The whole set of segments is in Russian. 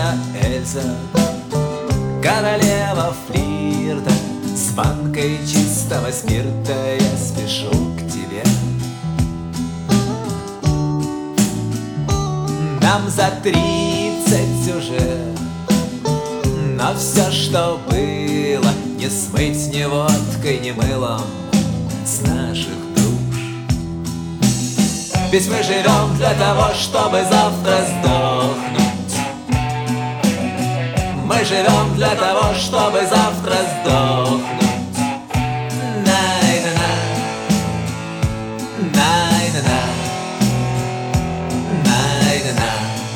Прекрасная Эльза, королева флирта, с банкой чистого спирта я спешу к тебе. Нам за 30 уже, но все, что было, не смыть ни водкой, ни мылом с наших душ. Ведь мы живем для того, чтобы завтра сдохнуть. Мы живем для того, чтобы завтра сдохнуть. Най-на-на, най-на-на, най-на-на.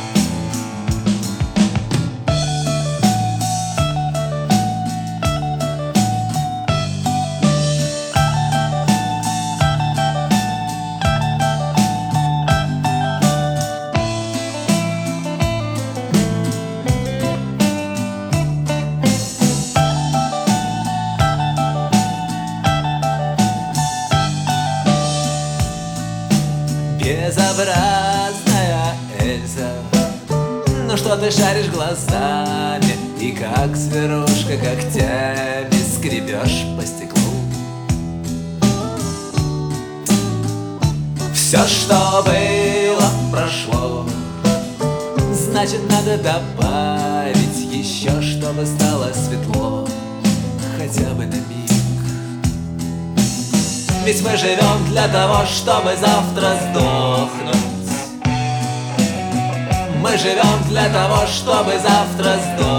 Безобразная Эльза, ну что ты шаришь глазами и как зверушка когтями скребешь по стеклу. Все, что было, прошло, значит, надо добавить еще, чтобы стало светло, хотя бы на миг. Ведь мы живем для того, чтобы завтра сдохнуть. Мы живем для того, чтобы завтра сдохнуть.